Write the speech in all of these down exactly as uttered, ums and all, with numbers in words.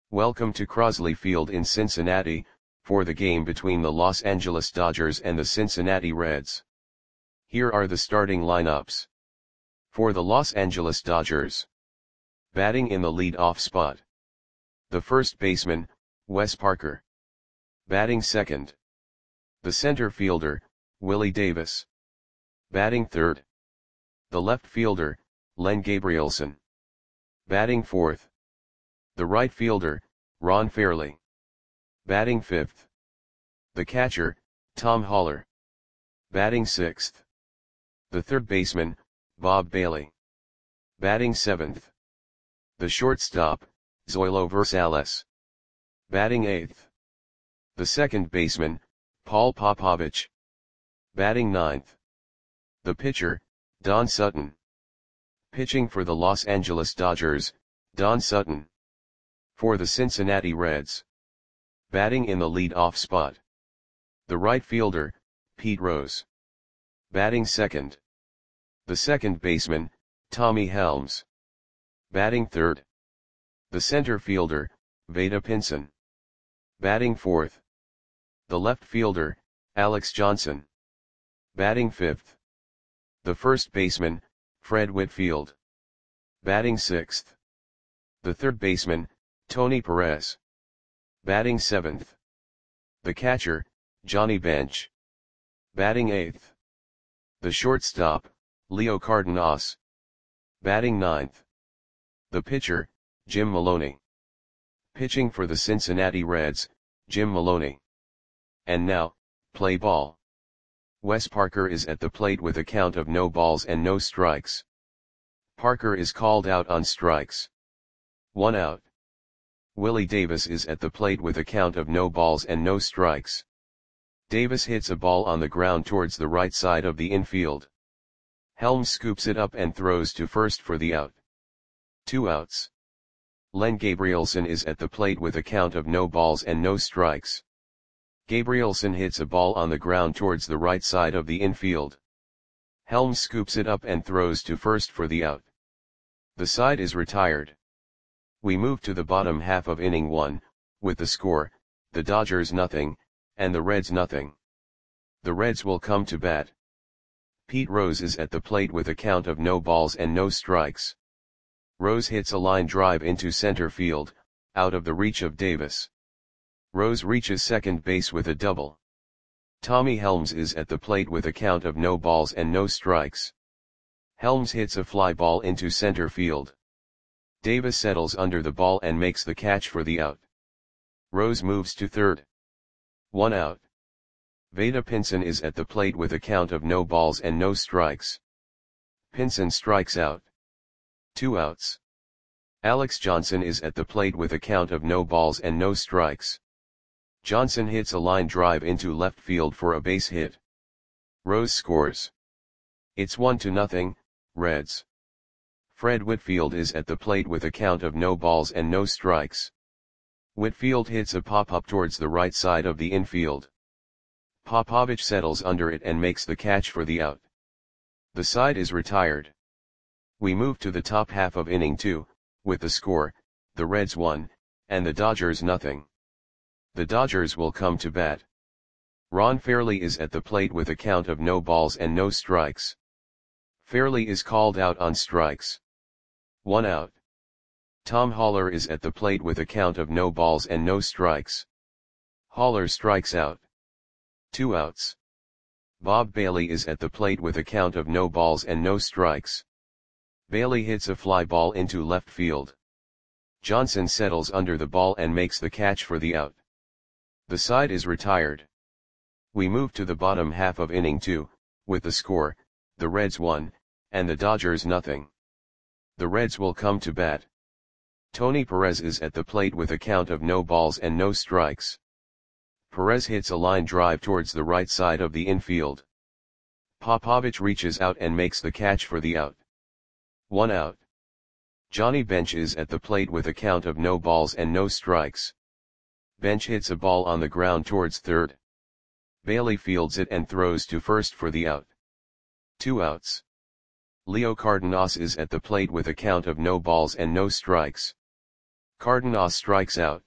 Welcome to Crosley Field in Cincinnati, for the game between the Los Angeles Dodgers and the Cincinnati Reds. Here are the starting lineups. For the Los Angeles Dodgers. Batting in the lead-off spot. The first baseman, Wes Parker. Batting second. The center fielder, Willie Davis. Batting third. The left fielder, Len Gabrielson. Batting fourth. The right fielder, Ron Fairly. Batting fifth. The catcher, Tom Haller. Batting sixth. The third baseman, Bob Bailey. Batting seventh. The shortstop, Zoilo Versales. Batting eighth. The second baseman, Paul Popovich. Batting ninth. The pitcher, Don Sutton. Pitching for the Los Angeles Dodgers, Don Sutton. For the Cincinnati Reds. Batting in the lead-off spot. The right fielder, Pete Rose. Batting second. The second baseman, Tommy Helms. Batting third. The center fielder, Vada Pinson. Batting fourth. The left fielder, Alex Johnson. Batting fifth. The first baseman, Fred Whitfield. Batting sixth. The third baseman, Tony Perez. Batting seventh. The catcher, Johnny Bench. Batting eighth. The shortstop, Leo Cardenas. Batting ninth. The pitcher, Jim Maloney. Pitching for the Cincinnati Reds, Jim Maloney. And now, play ball. Wes Parker is at the plate with a count of no balls and no strikes. Parker is called out on strikes. One out. Willie Davis is at the plate with a count of no balls and no strikes. Davis hits a ball on the ground towards the right side of the infield. Helms scoops it up and throws to first for the out. Two outs. Len Gabrielson is at the plate with a count of no balls and no strikes. Gabrielson hits a ball on the ground towards the right side of the infield. Helms scoops it up and throws to first for the out. The side is retired. We move to the bottom half of inning one, with the score, the Dodgers nothing, and the Reds nothing. The Reds will come to bat. Pete Rose is at the plate with a count of no balls and no strikes. Rose hits a line drive into center field, out of the reach of Davis. Rose reaches second base with a double. Tommy Helms is at the plate with a count of no balls and no strikes. Helms hits a fly ball into center field. Davis settles under the ball and makes the catch for the out. Rose moves to third. One out. Vada Pinson is at the plate with a count of no balls and no strikes. Pinson strikes out. Two outs. Alex Johnson is at the plate with a count of no balls and no strikes. Johnson hits a line drive into left field for a base hit. Rose scores. It's one to nothing, Reds. Fred Whitfield is at the plate with a count of no balls and no strikes. Whitfield hits a pop-up towards the right side of the infield. Popovich settles under it and makes the catch for the out. The side is retired. We move to the top half of inning two, with the score, the Reds one, and the Dodgers nothing. The Dodgers will come to bat. Ron Fairly is at the plate with a count of no balls and no strikes. Fairly is called out on strikes. One out. Tom Haller is at the plate with a count of no balls and no strikes. Haller strikes out. Two outs. Bob Bailey is at the plate with a count of no balls and no strikes. Bailey hits a fly ball into left field. Johnson settles under the ball and makes the catch for the out. The side is retired. We move to the bottom half of inning two, with the score, the Reds one, and the Dodgers nothing. The Reds will come to bat. Tony Perez is at the plate with a count of no balls and no strikes. Perez hits a line drive towards the right side of the infield. Popovich reaches out and makes the catch for the out. One out. Johnny Bench is at the plate with a count of no balls and no strikes. Bench hits a ball on the ground towards third. Bailey fields it and throws to first for the out. Two outs. Leo Cardenas is at the plate with a count of no balls and no strikes. Cardenas strikes out.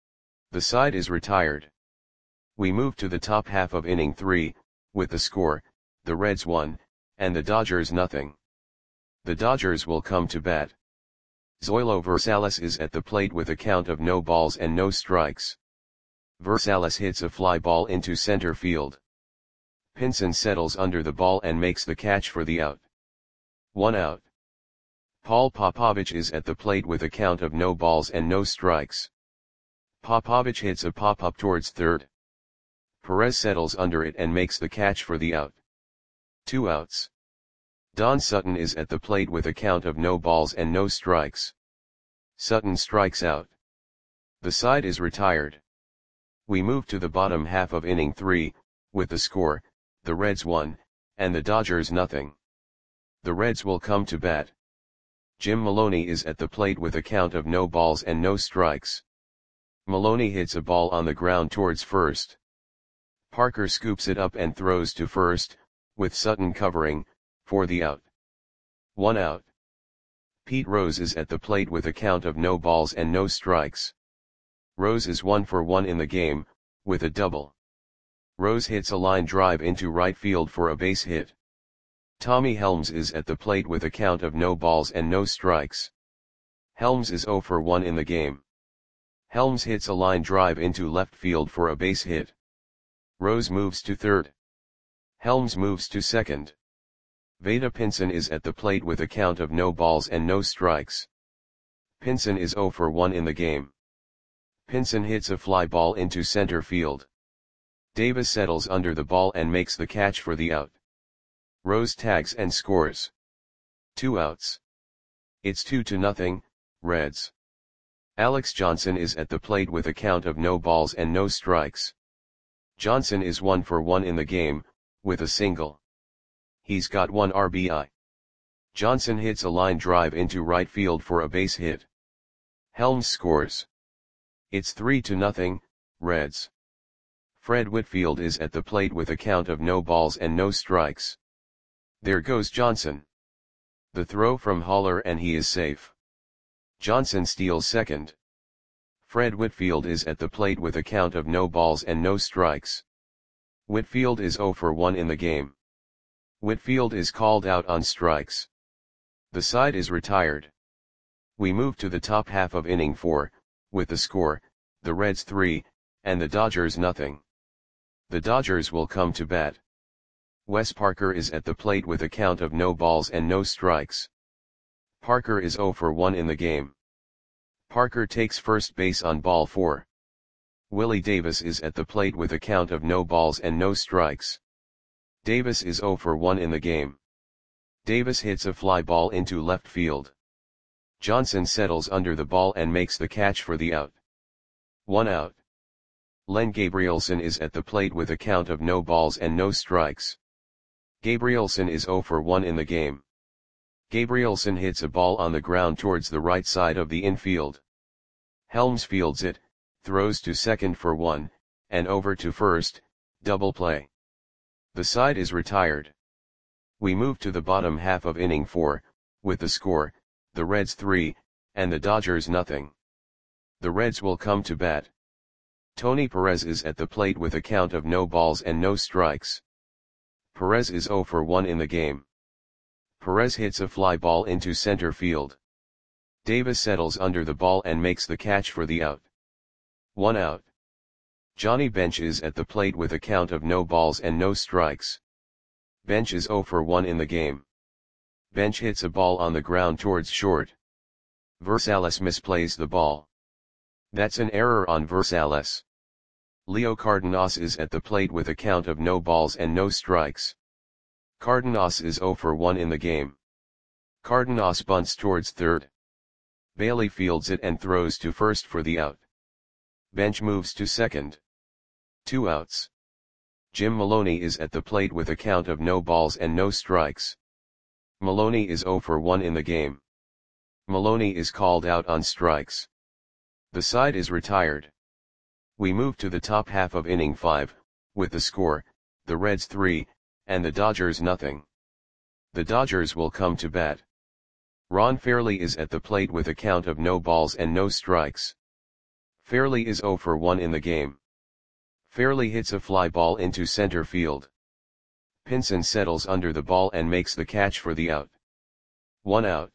The side is retired. We move to the top half of inning three, with the score, the Reds one, and the Dodgers nothing. The Dodgers will come to bat. Zoilo Versalles is at the plate with a count of no balls and no strikes. Versalles hits a fly ball into center field. Pinson settles under the ball and makes the catch for the out. One out. Paul Popovich is at the plate with a count of no balls and no strikes. Popovich hits a pop-up towards third. Perez settles under it and makes the catch for the out. Two outs. Don Sutton is at the plate with a count of no balls and no strikes. Sutton strikes out. The side is retired. We move to the bottom half of inning three, with the score, the Reds one, and the Dodgers nothing. The Reds will come to bat. Jim Maloney is at the plate with a count of no balls and no strikes. Maloney hits a ball on the ground towards first. Parker scoops it up and throws to first, with Sutton covering, for the out. One out. Pete Rose is at the plate with a count of no balls and no strikes. Rose is one for one in the game, with a double. Rose hits a line drive into right field for a base hit. Tommy Helms is at the plate with a count of no balls and no strikes. Helms is zero for one in the game. Helms hits a line drive into left field for a base hit. Rose moves to third. Helms moves to second. Vada Pinson is at the plate with a count of no balls and no strikes. Pinson is zero for one in the game. Pinson hits a fly ball into center field. Davis settles under the ball and makes the catch for the out. Rose tags and scores. Two outs. It's two to nothing, Reds. Alex Johnson is at the plate with a count of no balls and no strikes. Johnson is one for one in the game, with a single. He's got one R B I. Johnson hits a line drive into right field for a base hit. Helms scores. It's three to nothing, Reds. Fred Whitfield is at the plate with a count of no balls and no strikes. There goes Johnson. The throw from Haller and he is safe. Johnson steals second. Fred Whitfield is at the plate with a count of no balls and no strikes. Whitfield is zero for one in the game. Whitfield is called out on strikes. The side is retired. We move to the top half of inning four, with the score, the Reds three, and the Dodgers nothing. The Dodgers will come to bat. Wes Parker is at the plate with a count of no balls and no strikes. Parker is zero for one in the game. Parker takes first base on ball four. Willie Davis is at the plate with a count of no balls and no strikes. Davis is zero for one in the game. Davis hits a fly ball into left field. Johnson settles under the ball and makes the catch for the out. One out. Len Gabrielson is at the plate with a count of no balls and no strikes. Gabrielson is zero for one in the game. Gabrielson hits a ball on the ground towards the right side of the infield. Helms fields it, throws to second for one, and over to first, double play. The side is retired. We move to the bottom half of inning four, with the score, the Reds three, and the Dodgers nothing. The Reds will come to bat. Tony Perez is at the plate with a count of no balls and no strikes. Perez is zero for one in the game. Perez hits a fly ball into center field. Davis settles under the ball and makes the catch for the out. One out. Johnny Bench is at the plate with a count of no balls and no strikes. Bench is zero for one in the game. Bench hits a ball on the ground towards short. Versalles misplays the ball. That's an error on Versalles. Leo Cardenas is at the plate with a count of no balls and no strikes. Cardenas is zero for one in the game. Cardenas bunts towards third. Bailey fields it and throws to first for the out. Bench moves to second. Two outs. Jim Maloney is at the plate with a count of no balls and no strikes. Maloney is zero for one in the game. Maloney is called out on strikes. The side is retired. We move to the top half of inning five, with the score, the Reds three, and the Dodgers nothing. The Dodgers will come to bat. Ron Fairley is at the plate with a count of no balls and no strikes. Fairley is zero for one in the game. Fairley hits a fly ball into center field. Pinson settles under the ball and makes the catch for the out. One out.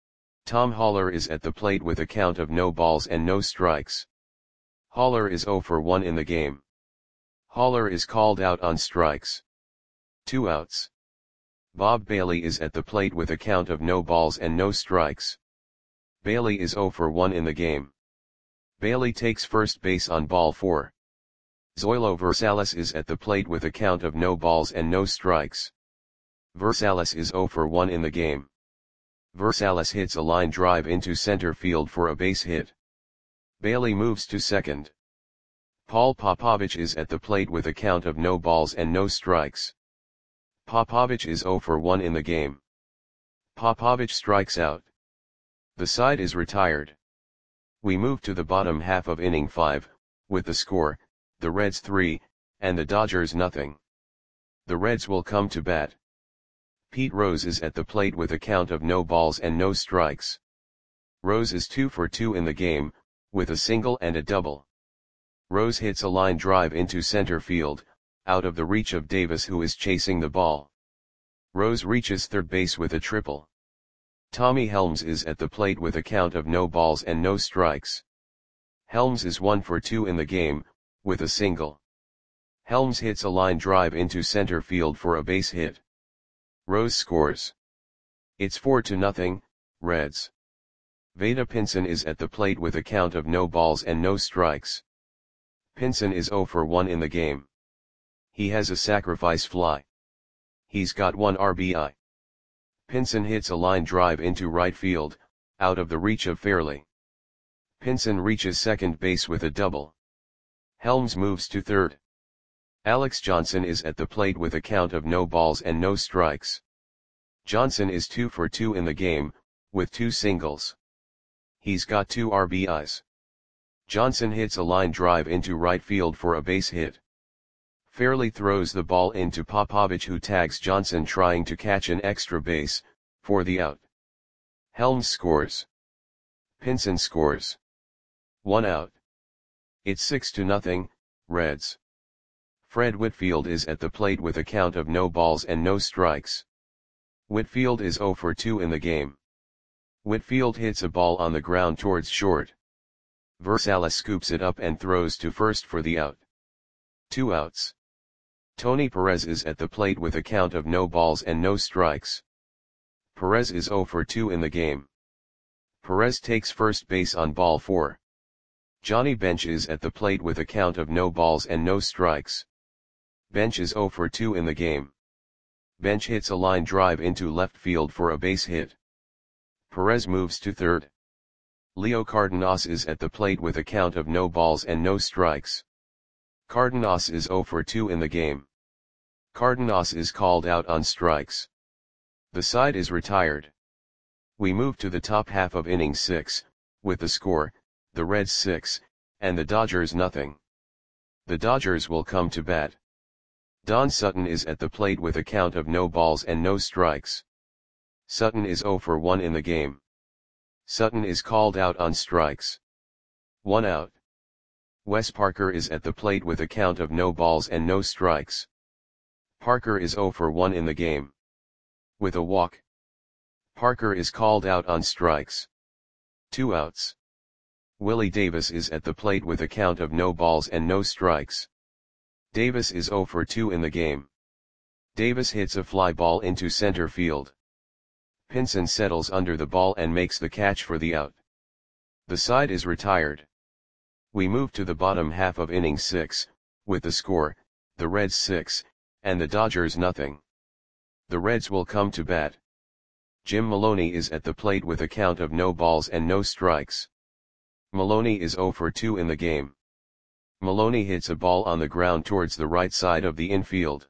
Tom Haller is at the plate with a count of no balls and no strikes. Haller is zero for one in the game. Haller is called out on strikes. Two outs. Bob Bailey is at the plate with a count of no balls and no strikes. Bailey is zero for one in the game. Bailey takes first base on ball four. Zoilo Versalles is at the plate with a count of no balls and no strikes. Versalles is zero for one in the game. Versalles hits a line drive into center field for a base hit. Bailey moves to second. Paul Popovich is at the plate with a count of no balls and no strikes. Popovich is zero for one in the game. Popovich strikes out. The side is retired. We move to the bottom half of inning five, with the score, the Reds three, and the Dodgers nothing. The Reds will come to bat. Pete Rose is at the plate with a count of no balls and no strikes. Rose is two for two in the game, with a single and a double. Rose hits a line drive into center field, out of the reach of Davis, who is chasing the ball. Rose reaches third base with a triple. Tommy Helms is at the plate with a count of no balls and no strikes. Helms is one for two in the game, with a single. Helms hits a line drive into center field for a base hit. Rose scores. It's four to nothing, Reds. Vada Pinson is at the plate with a count of no balls and no strikes. Pinson is zero for one in the game. He has a sacrifice fly. He's got one R B I. Pinson hits a line drive into right field, out of the reach of Fairley. Pinson reaches second base with a double. Helms moves to third. Alex Johnson is at the plate with a count of no balls and no strikes. Johnson is two for two in the game, with two singles. He's got two R B Is. Johnson hits a line drive into right field for a base hit. Fairley throws the ball into Popovich, who tags Johnson trying to catch an extra base, for the out. Helms scores. Pinson scores. One out. It's six to nothing, Reds. Fred Whitfield is at the plate with a count of no balls and no strikes. Whitfield is zero for two in the game. Whitfield hits a ball on the ground towards short. Versalles scoops it up and throws to first for the out. Two outs. Tony Perez is at the plate with a count of no balls and no strikes. Perez is zero for two in the game. Perez takes first base on ball four. Johnny Bench is at the plate with a count of no balls and no strikes. Bench is zero for two in the game. Bench hits a line drive into left field for a base hit. Perez moves to third. Leo Cardenas is at the plate with a count of no balls and no strikes. Cardenas is zero for two in the game. Cardenas is called out on strikes. The side is retired. We move to the top half of inning six, with the score, the Reds six, and the Dodgers nothing. The Dodgers will come to bat. Don Sutton is at the plate with a count of no balls and no strikes. Sutton is zero for one in the game. Sutton is called out on strikes. One out. Wes Parker is at the plate with a count of no balls and no strikes. Parker is zero for one in the game. With a walk. Parker is called out on strikes. Two outs. Willie Davis is at the plate with a count of no balls and no strikes. Davis is zero for two in the game. Davis hits a fly ball into center field. Pinson settles under the ball and makes the catch for the out. The side is retired. We move to the bottom half of inning six, with the score, the Reds six, and the Dodgers nothing. The Reds will come to bat. Jim Maloney is at the plate with a count of no balls and no strikes. Maloney is zero for two in the game. Maloney hits a ball on the ground towards the right side of the infield.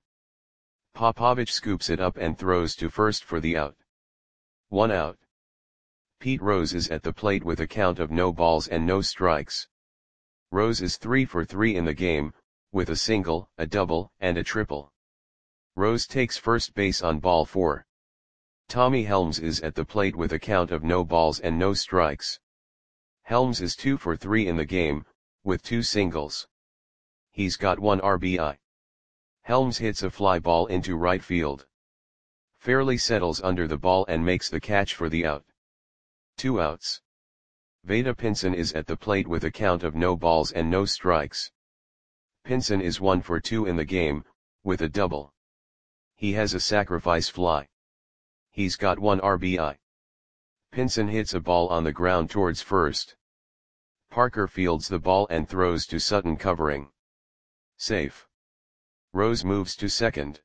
Popovich scoops it up and throws to first for the out. One out. Pete Rose is at the plate with a count of no balls and no strikes. Rose is three for three in the game, with a single, a double, and a triple. Rose takes first base on ball four. Tommy Helms is at the plate with a count of no balls and no strikes. Helms is two for three in the game, with two singles. He's got one R B I. Helms hits a fly ball into right field. Fairly settles under the ball and makes the catch for the out. Two outs. Veda Pinson is at the plate with a count of no balls and no strikes. Pinson is one for two in the game, with a double. He has a sacrifice fly. He's got one R B I. Pinson hits a ball on the ground towards first. Parker fields the ball and throws to Sutton covering. Safe. Rose moves to second.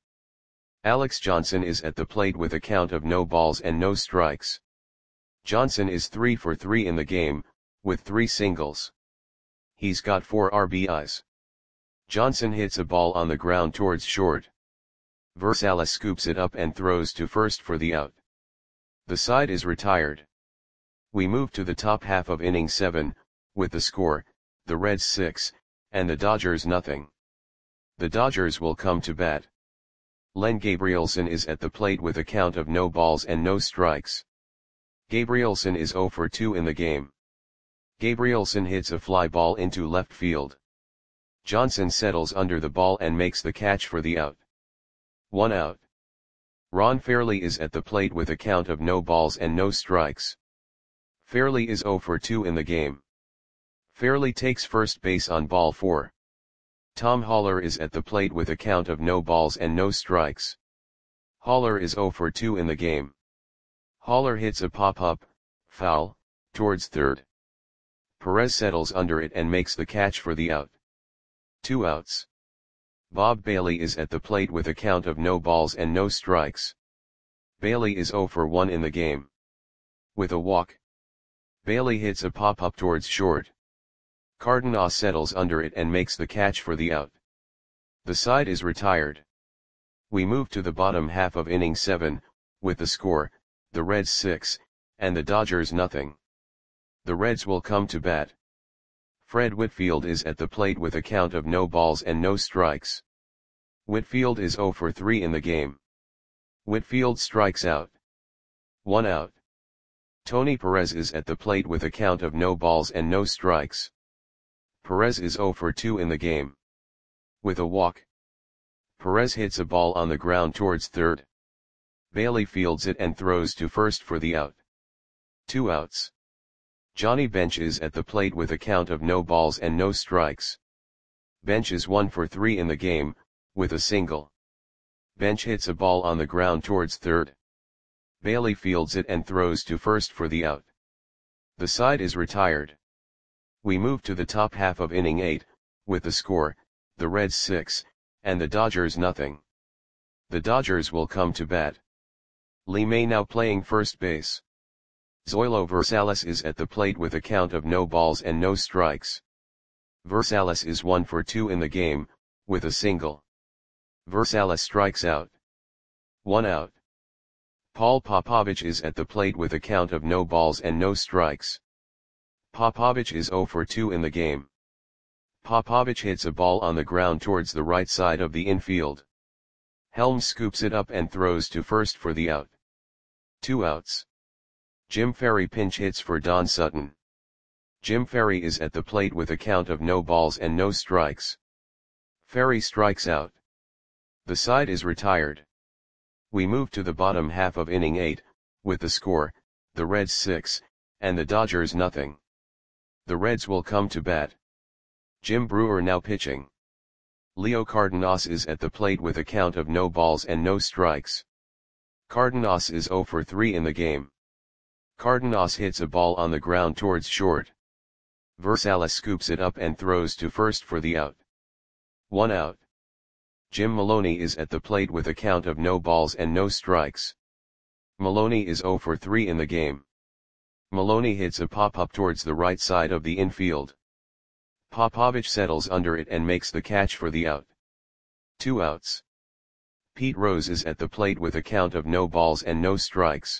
Alex Johnson is at the plate with a count of no balls and no strikes. Johnson is three for three in the game, with three singles. He's got four R B Is. Johnson hits a ball on the ground towards short. Versailles scoops it up and throws to first for the out. The side is retired. We move to the top half of inning seven, with the score, the Reds six, and the Dodgers nothing. The Dodgers will come to bat. Len Gabrielson is at the plate with a count of no balls and no strikes. Gabrielson is zero for two in the game. Gabrielson hits a fly ball into left field. Johnson settles under the ball and makes the catch for the out. One out. Ron Fairley is at the plate with a count of no balls and no strikes. Fairley is zero for two in the game. Fairley takes first base on ball four. Tom Haller is at the plate with a count of no balls and no strikes. Haller is zero for two in the game. Haller hits a pop-up, foul, towards third. Perez settles under it and makes the catch for the out. Two outs. Bob Bailey is at the plate with a count of no balls and no strikes. Bailey is zero for one in the game. With a walk. Bailey hits a pop-up towards short. Cardenas settles under it and makes the catch for the out. The side is retired. We move to the bottom half of inning seven, with the score, the Reds six, and the Dodgers nothing. The Reds will come to bat. Fred Whitfield is at the plate with a count of no balls and no strikes. Whitfield is zero for three in the game. Whitfield strikes out. One out. Tony Perez is at the plate with a count of no balls and no strikes. Perez is zero for two in the game. With a walk. Perez hits a ball on the ground towards third. Bailey fields it and throws to first for the out. Two outs. Johnny Bench is at the plate with a count of no balls and no strikes. Bench is one for three in the game, with a single. Bench hits a ball on the ground towards third. Bailey fields it and throws to first for the out. The side is retired. We move to the top half of inning eight, with the score, the Reds six, and the Dodgers nothing. The Dodgers will come to bat. Lee May now playing first base. Zoilo Versailles is at the plate with a count of no balls and no strikes. Versailles is one for two in the game, with a single. Versailles strikes out. One out. Paul Popovich is at the plate with a count of no balls and no strikes. Popovich is zero for two in the game. Popovich hits a ball on the ground towards the right side of the infield. Helms scoops it up and throws to first for the out. Two outs. Jim Ferry pinch hits for Don Sutton. Jim Ferry is at the plate with a count of no balls and no strikes. Ferry strikes out. The side is retired. We move to the bottom half of inning eight, with the score, the Reds six, and the Dodgers nothing. The Reds will come to bat. Jim Brewer now pitching. Leo Cardenas is at the plate with a count of no balls and no strikes. Cardenas is zero for three in the game. Cardenas hits a ball on the ground towards short. Versailles scoops it up and throws to first for the out. One out. Jim Maloney is at the plate with a count of no balls and no strikes. Maloney is zero for three in the game. Maloney hits a pop-up towards the right side of the infield. Popovich settles under it and makes the catch for the out. Two outs. Pete Rose is at the plate with a count of no balls and no strikes.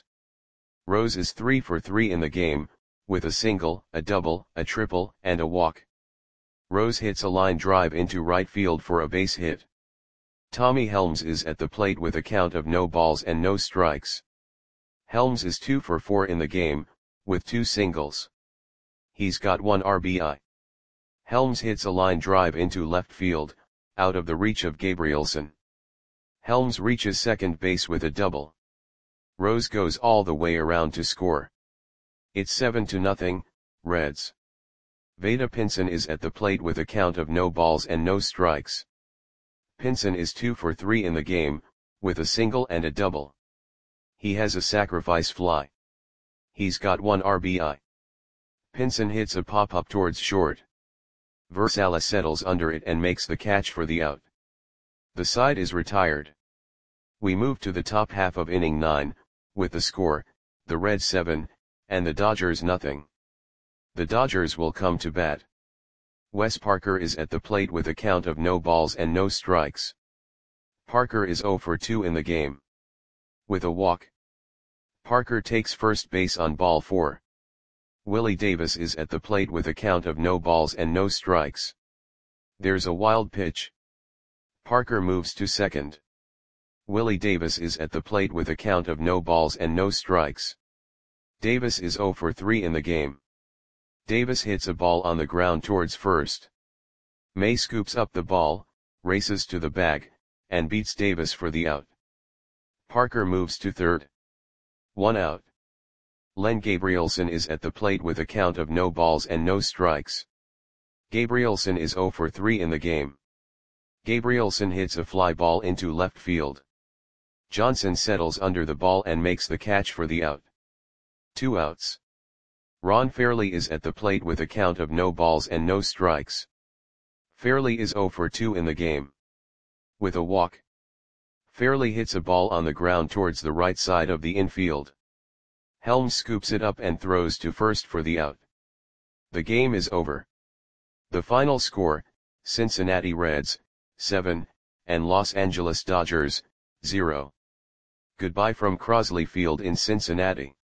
Rose is three for three in the game, with a single, a double, a triple, and a walk. Rose hits a line drive into right field for a base hit. Tommy Helms is at the plate with a count of no balls and no strikes. Helms is two for four in the game, with two singles. He's got one R B I. Helms hits a line drive into left field, out of the reach of Gabrielson. Helms reaches second base with a double. Rose goes all the way around to score. It's seven to nothing, Reds. Vada Pinson is at the plate with a count of no balls and no strikes. Pinson is two for three in the game, with a single and a double. He has a sacrifice fly. He's got one R B I. Pinson hits a pop-up towards short. Versala settles under it and makes the catch for the out. The side is retired. We move to the top half of inning nine, with the score, the Reds seven, and the Dodgers nothing. The Dodgers will come to bat. Wes Parker is at the plate with a count of no balls and no strikes. Parker is zero for two in the game. With a walk. Parker takes first base on ball four. Willie Davis is at the plate with a count of no balls and no strikes. There's a wild pitch. Parker moves to second. Willie Davis is at the plate with a count of no balls and no strikes. Davis is zero for three in the game. Davis hits a ball on the ground towards first. May scoops up the ball, races to the bag, and beats Davis for the out. Parker moves to third. One out. Len Gabrielson is at the plate with a count of no balls and no strikes. Gabrielson is zero for three in the game. Gabrielson hits a fly ball into left field. Johnson settles under the ball and makes the catch for the out. Two outs. Ron Fairley is at the plate with a count of no balls and no strikes. Fairley is zero for two in the game. With a walk. Fairley hits a ball on the ground towards the right side of the infield. Helms scoops it up and throws to first for the out. The game is over. The final score, Cincinnati Reds, seven, and Los Angeles Dodgers, zero. Goodbye from Crosley Field in Cincinnati.